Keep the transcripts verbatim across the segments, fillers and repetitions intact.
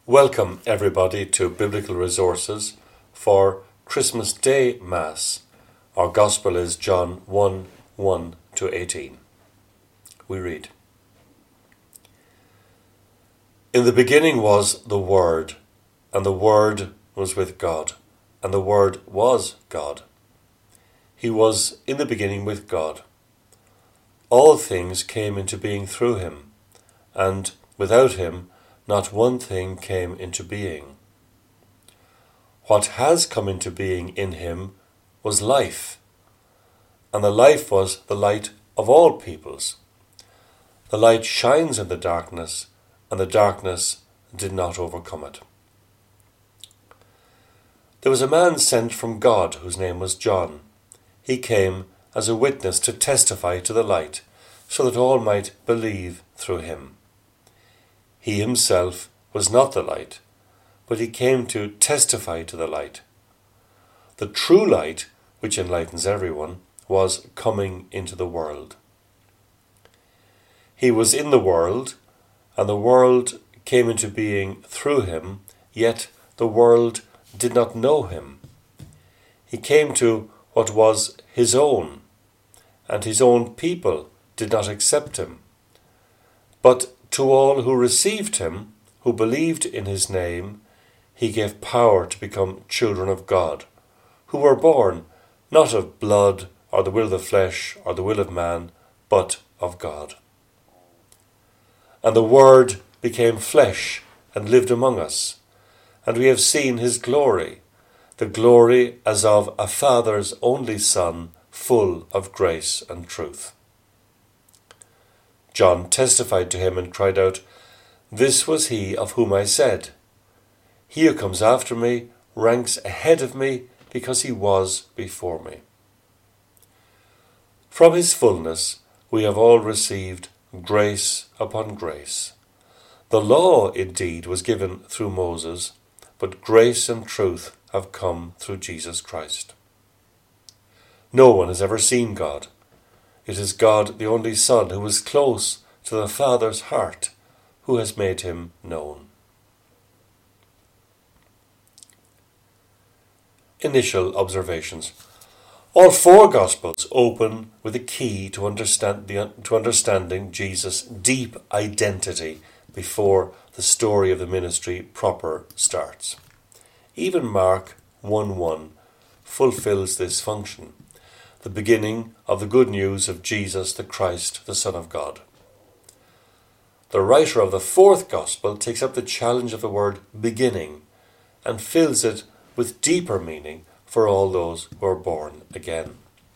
Welcome everybody to Biblical Resources for Christmas Day Mass. Our Gospel is John one, one to eighteen. We read, In the beginning was the Word, and the Word was with God, and the Word was God. He was in the beginning with God. All things came into being through him, and without him not one thing came into being. What has come into being in him was life, and the life was the light of all peoples. The light shines in the darkness, and the darkness did not overcome it. There was a man sent from God whose name was John. He came as a witness to testify to the light, so that all might believe through him. He himself was not the light, but he came to testify to the light. The true light, which enlightens everyone, was coming into the world. He was in the world, and the world came into being through him, yet the world did not know him. He came to what was his own, and his own people did not accept him. But to all who received him, who believed in his name, he gave power to become children of God, who were born not of blood, or the will of the flesh, or the will of man, but of God. And the Word became flesh and lived among us, and we have seen his glory, the glory as of a Father's only Son, full of grace and truth. John testified to him and cried out, This was he of whom I said, He who comes after me ranks ahead of me because he was before me. From his fullness we have all received grace upon grace. The law indeed was given through Moses, but grace and truth have come through Jesus Christ. No one has ever seen God. It is God, the only Son, who is close to the Father's heart, who has made him known. Initial observations. All four Gospels open with a key to, understand the, to understanding Jesus' deep identity before the story of the ministry proper starts. Even Mark one one fulfills this function, the beginning of the good news of Jesus the Christ, the Son of God. The writer of the fourth Gospel takes up the challenge of the word beginning and fills it with deeper meaning for all those who are born again.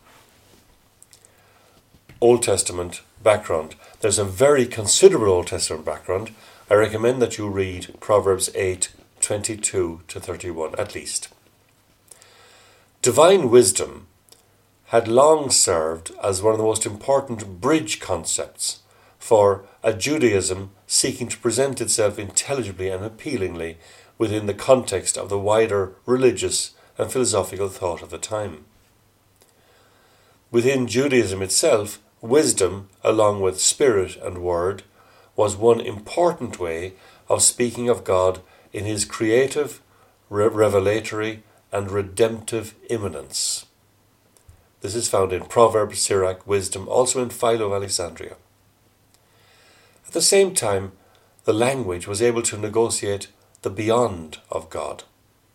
Old Testament background. There's a very considerable Old Testament background. I recommend that you read Proverbs eight, twenty-two to thirty-one at least. Divine wisdom had long served as one of the most important bridge concepts for a Judaism seeking to present itself intelligibly and appealingly within the context of the wider religious and philosophical thought of the time. Within Judaism itself, wisdom, along with spirit and word, was one important way of speaking of God in his creative, re- revelatory, and redemptive immanence. This is found in Proverbs, Sirach, Wisdom, also in Philo of Alexandria. At the same time, the language was able to negotiate the beyond of God.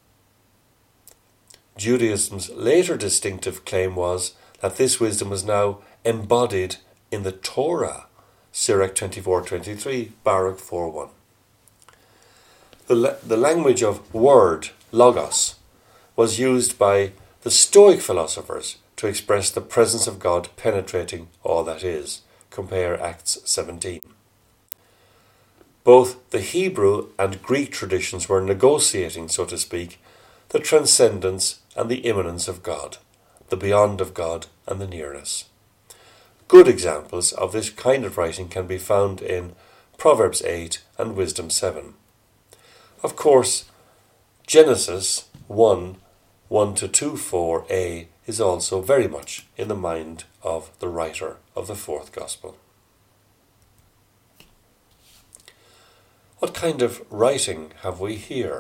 Judaism's later distinctive claim was that this wisdom was now embodied in the Torah, Sirach twenty-four twenty-three, Baruch four one. The, la- the language of word, logos, was used by the Stoic philosophers to express the presence of God penetrating all that is. Compare Acts seventeen. Both the Hebrew and Greek traditions were negotiating, so to speak, the transcendence and the immanence of God, the beyond of God and the nearness. Good examples of this kind of writing can be found in Proverbs eight and Wisdom seven. Of course, Genesis one, one to two four a is also very much in the mind of the writer of the fourth Gospel. What kind of writing have we here?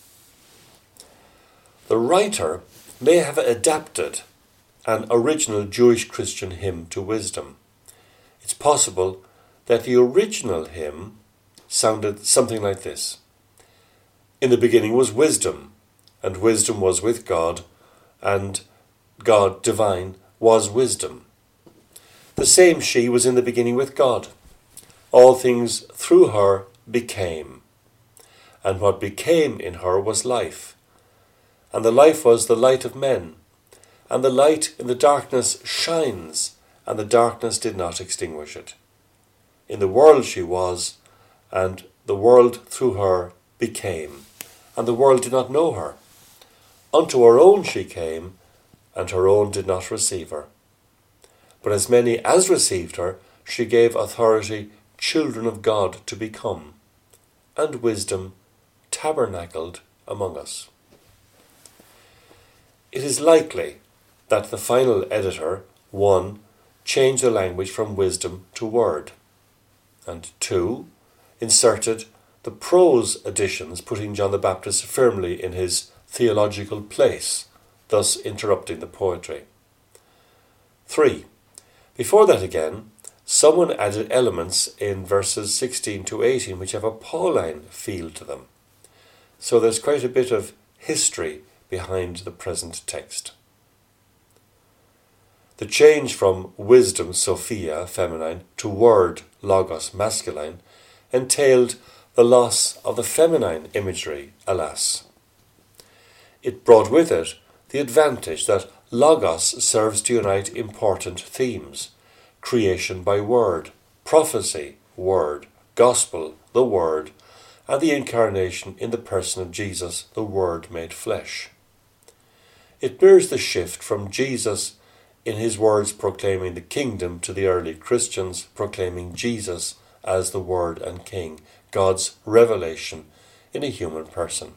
The writer may have adapted an original Jewish Christian hymn to wisdom. It's possible that the original hymn sounded something like this. In the beginning was wisdom, and wisdom was with God, and God divine was wisdom. The same she was in the beginning with God. All things through her became, and what became in her was life. And the life was the light of men, and the light in the darkness shines, and the darkness did not extinguish it. In the world she was, and the world through her became, and the world did not know her. Unto her own she came, and her own did not receive her. But as many as received her, she gave authority children of God to become, and wisdom tabernacled among us. It is likely that the final editor, one, changed the language from wisdom to word, and two, inserted the prose additions, putting John the Baptist firmly in his theological place, thus interrupting the poetry. Three, before that again, someone added elements in verses sixteen to eighteen which have a Pauline feel to them. So there's quite a bit of history behind the present text. The change from wisdom, Sophia, feminine, to word, logos, masculine, entailed the loss of the feminine imagery, alas. It brought with it the advantage that logos serves to unite important themes: creation by word, prophecy, word, gospel, the word, and the incarnation in the person of Jesus, the Word made flesh. It mirrors the shift from Jesus in his words proclaiming the kingdom to the early Christians proclaiming Jesus as the Word and King, God's revelation in a human person.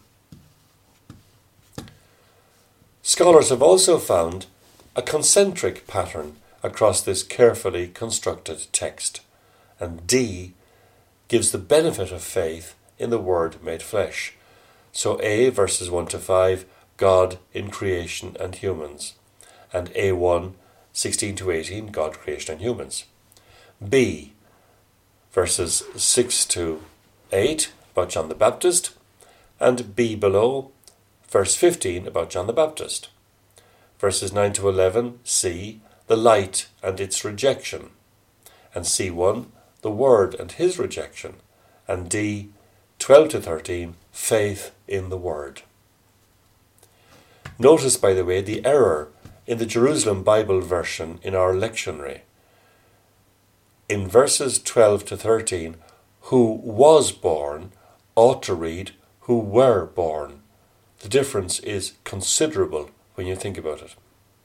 Scholars have also found a concentric pattern across this carefully constructed text, and D gives the benefit of faith in the Word made flesh. So A, verses one to five, God in creation and humans, and A one, sixteen to eighteen, God, creation and humans. B, verses six to eight, about John the Baptist, and B below, verse fifteen, about John the Baptist. Verses nine to eleven, C, the light and its rejection, and C one, the Word and his rejection, and D, twelve to thirteen, faith in the Word. Notice, by the way, the error in the Jerusalem Bible version in our lectionary. In verses twelve to thirteen, who was born ought to read who were born. The difference is considerable when you think about it.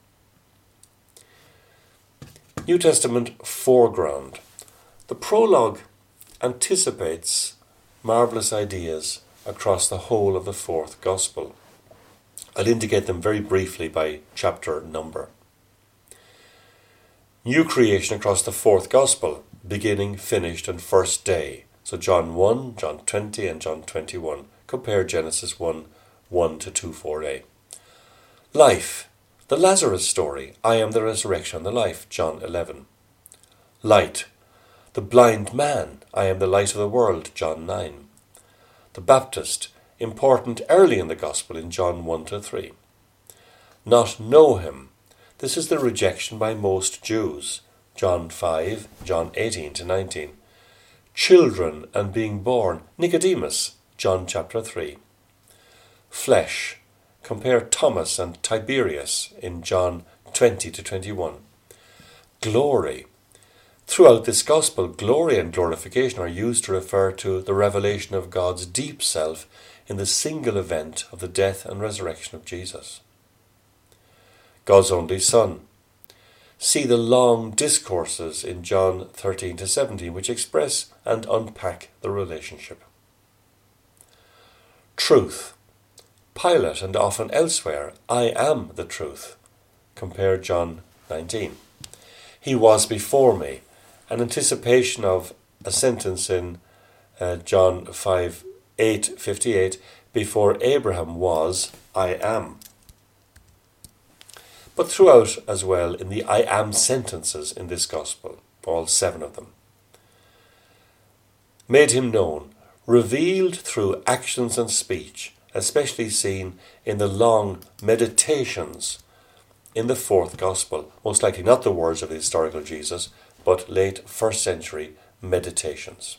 New Testament foreground. The prologue anticipates marvellous ideas across the whole of the fourth Gospel. I'll indicate them very briefly by chapter number. New creation across the fourth Gospel, beginning, finished, and first day. So John one, John twenty, and John twenty-one. Compare Genesis one, one to two, four a. Life, the Lazarus story. I am the resurrection and the life. John eleven. Light, the blind man. I am the light of the world. John nine. The Baptist, important early in the Gospel in John one to three. Not know him. This is the rejection by most Jews. John five, John eighteen to nineteen. Children and being born. Nicodemus. John chapter three. Flesh. Compare Thomas and Tiberius in John twenty to twenty-one. Glory. Throughout this Gospel, glory and glorification are used to refer to the revelation of God's deep self in the single event of the death and resurrection of Jesus. God's only Son. See the long discourses in John thirteen to seventeen which express and unpack the relationship. Truth. Pilate and often elsewhere, I am the truth. Compare John nineteen. He was before me, an anticipation of a sentence in uh, John five, eight, fifty-eight, before Abraham was, I am. But throughout as well in the I am sentences in this gospel, all seven of them. Made him known, revealed through actions and speech, especially seen in the long meditations in the fourth gospel, most likely not the words of the historical Jesus, but late first century meditations.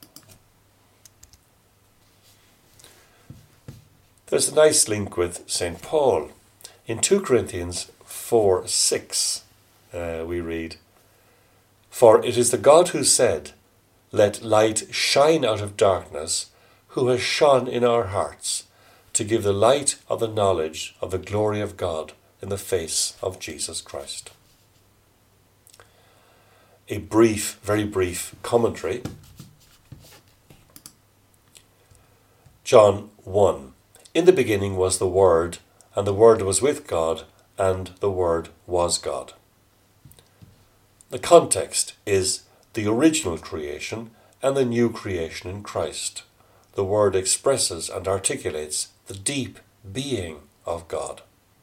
There's a nice link with Saint Paul. In two Corinthians four six, uh, we read, For it is the God who said, Let light shine out of darkness, who has shone in our hearts, to give the light of the knowledge of the glory of God in the face of Jesus Christ. A brief, very brief commentary. John one. In the beginning was the Word, and the Word was with God, and the Word was God. The context is the original creation and the new creation in Christ. The Word expresses and articulates the deep being of God.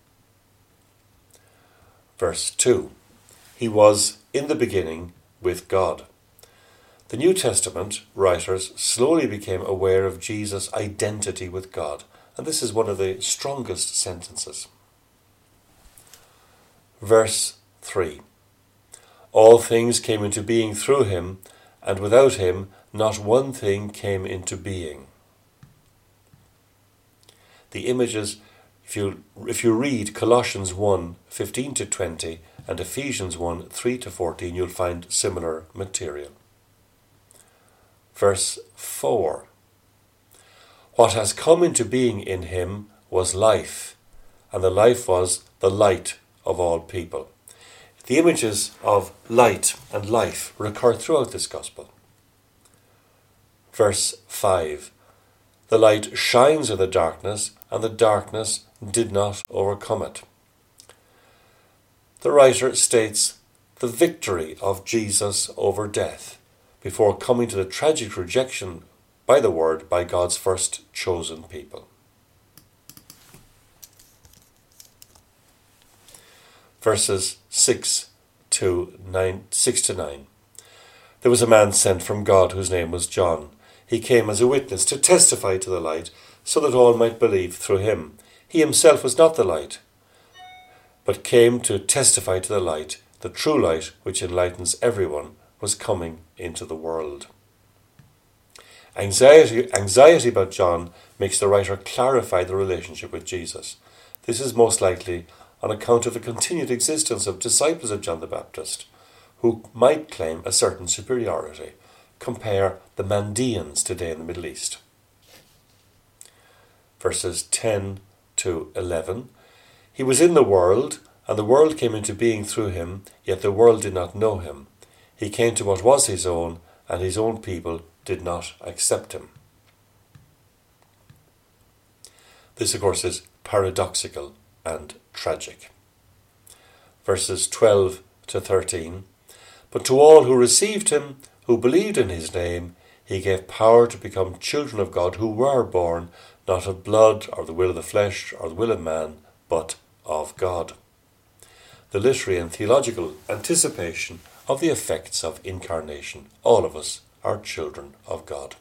Verse two. He was in the beginning with God. The New Testament writers slowly became aware of Jesus' identity with God, and this is one of the strongest sentences. Verse three. All things came into being through him, and without him not one thing came into being. The images, if you if you read Colossians one, fifteen to twenty and Ephesians one, three to fourteen, you'll find similar material. Verse four. What has come into being in him was life, and the life was the light of all people. The images of light and life recur throughout this gospel. Verse five. The light shines in the darkness, and the darkness did not overcome it. The writer states the victory of Jesus over death before coming to the tragic rejection by the Word by God's first chosen people. Verses six to nine, six to nine. There was a man sent from God whose name was John. He came as a witness to testify to the light, so that all might believe through him. He himself was not the light, but came to testify to the light. The true light, which enlightens everyone, was coming into the world. Anxiety, anxiety about John makes the writer clarify the relationship with Jesus. This is most likely on account of the continued existence of disciples of John the Baptist, who might claim a certain superiority. Compare the Mandeans today in the Middle East. Verses ten to eleven. He was in the world, and the world came into being through him, yet the world did not know him. He came to what was his own, and his own people did not accept him. This, of course, is paradoxical and tragic. Verses twelve to thirteen. But to all who received him, who believed in his name, he gave power to become children of God, who were born not of blood, or the will of the flesh, or the will of man, but of God. The literary and theological anticipation of the effects of incarnation. All of us are children of God.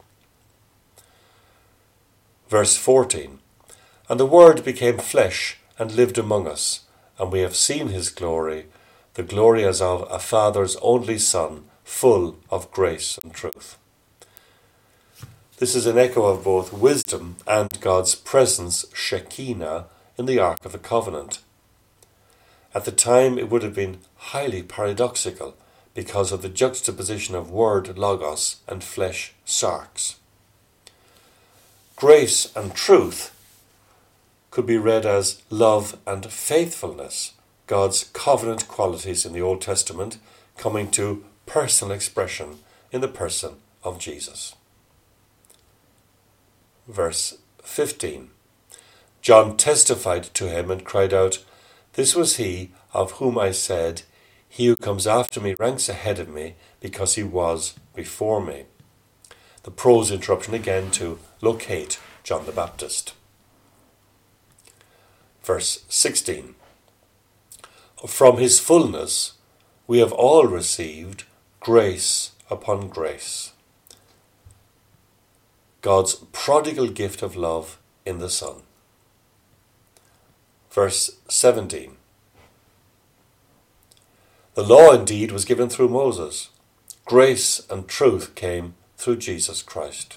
Verse fourteen. And the Word became flesh and lived among us, and we have seen his glory, the glory as of a Father's only Son, full of grace and truth. This is an echo of both wisdom and God's presence, Shekinah, in the Ark of the Covenant. At the time it would have been highly paradoxical because of the juxtaposition of word, logos, and flesh, sarx. Grace and truth could be read as love and faithfulness, God's covenant qualities in the Old Testament coming to personal expression in the person of Jesus. Verse fifteen. John testified to him and cried out, This was he of whom I said, He who comes after me ranks ahead of me, because he was before me. the prose interruption again to locate John the Baptist. Verse sixteen. From his fullness we have all received grace upon grace. God's prodigal gift of love in the Son. Verse seventeen. The law indeed was given through Moses. Grace and truth came through Jesus Christ.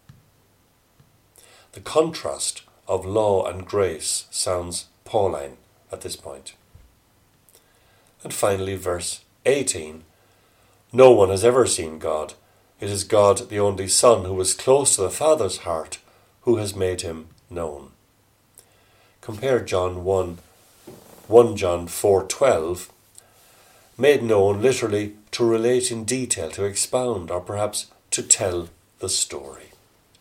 The contrast of law and grace sounds Pauline at this point. And finally, verse eighteen. No one has ever seen God. It is God, the only Son, who is close to the Father's heart, who has made him known. Compare John one, First John four twelve. Made known literally to relate in detail, to expound, or perhaps to tell the story.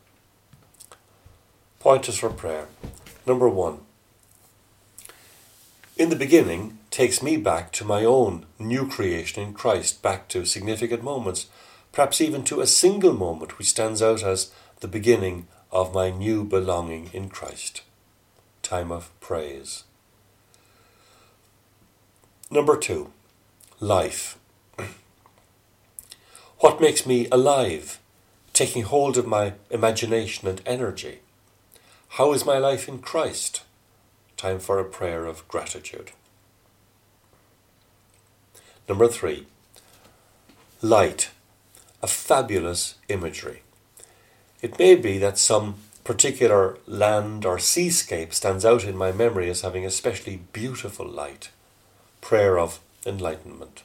Pointers for prayer. Number one. In the beginning takes me back to my own new creation in Christ, back to significant moments, perhaps even to a single moment which stands out as the beginning of my new belonging in Christ. Time of praise. Number two. Life. What makes me alive, taking hold of my imagination and energy? How is my life in Christ? Time for a prayer of gratitude. Number three. Light. A fabulous imagery. It may be that some particular land or seascape stands out in my memory as having especially beautiful light. Prayer of enlightenment.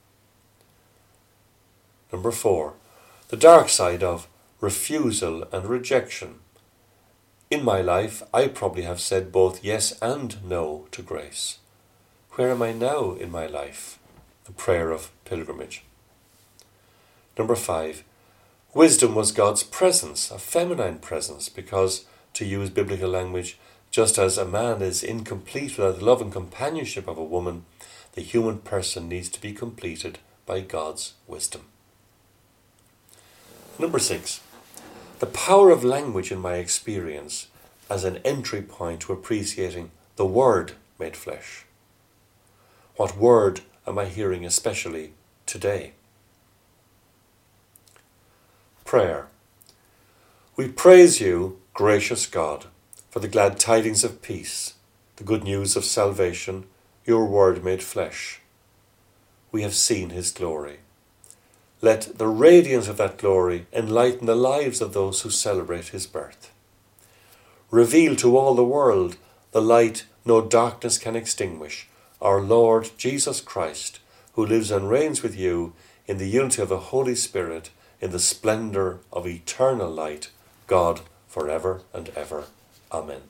Number four. The dark side of refusal and rejection. In my life, I probably have said both yes and no to grace. Where am I now in my life? The prayer of pilgrimage. Number five. Wisdom was God's presence, a feminine presence, because, to use biblical language, just as a man is incomplete without the love and companionship of a woman, the human person needs to be completed by God's wisdom. Number six. The power of language in my experience as an entry point to appreciating the Word made flesh. What word am I hearing especially today? Prayer. We praise you, gracious God, for the glad tidings of peace, the good news of salvation, your Word made flesh. We have seen his glory. Let the radiance of that glory enlighten the lives of those who celebrate his birth. Reveal to all the world the light no darkness can extinguish, our Lord Jesus Christ, who lives and reigns with you in the unity of the Holy Spirit, in the splendour of eternal light, God, forever and ever. Amen.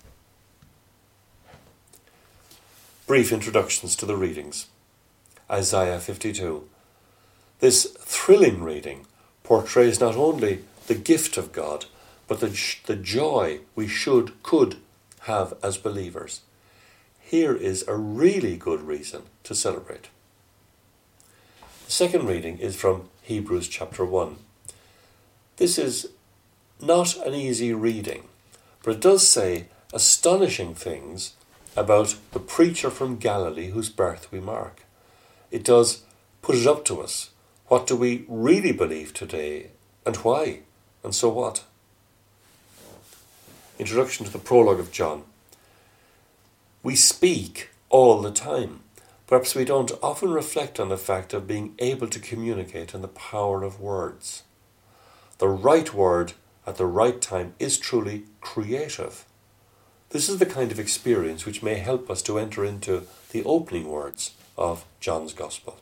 Brief introductions to the readings. Isaiah fifty-two. This thrilling reading portrays not only the gift of God, but the, the joy we should, could have as believers. Here is a really good reason to celebrate. The second reading is from Hebrews chapter one. This is not an easy reading, but it does say astonishing things about the preacher from Galilee whose birth we mark. It does put it up to us. What do we really believe today, and why, and so what? Introduction to the prologue of John. We speak all the time. Perhaps we don't often reflect on the fact of being able to communicate and the power of words. The right word at the right time is truly creative. This is the kind of experience which may help us to enter into the opening words of John's Gospel.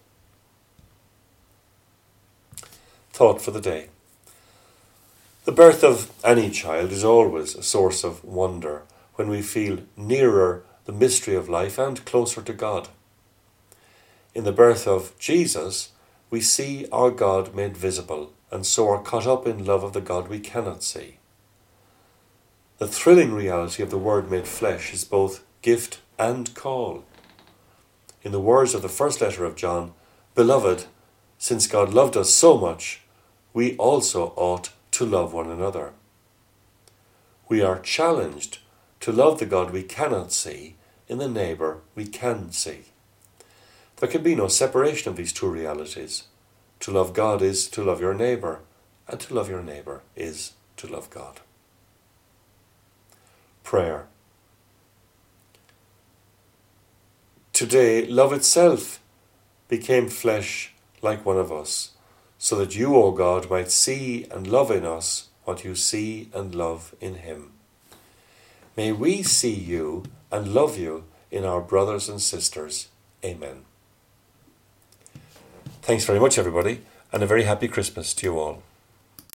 Thought for the day. The birth of any child is always a source of wonder when we feel nearer the mystery of life and closer to God. In the birth of Jesus, we see our God made visible and so are caught up in love of the God we cannot see. The thrilling reality of the Word made flesh is both gift and call. In the words of the first letter of John, "Beloved, since God loved us so much, we also ought to to love one another. We are challenged to love the God we cannot see in the neighbour we can see. There can be no separation of these two realities. To love God is to love your neighbour, and to love your neighbour is to love God. Prayer. Today, love itself became flesh like one of us, so that you, O God, might see and love in us what you see and love in him. May we see you and love you in our brothers and sisters. Amen. Thanks very much, everybody, and a very happy Christmas to you all.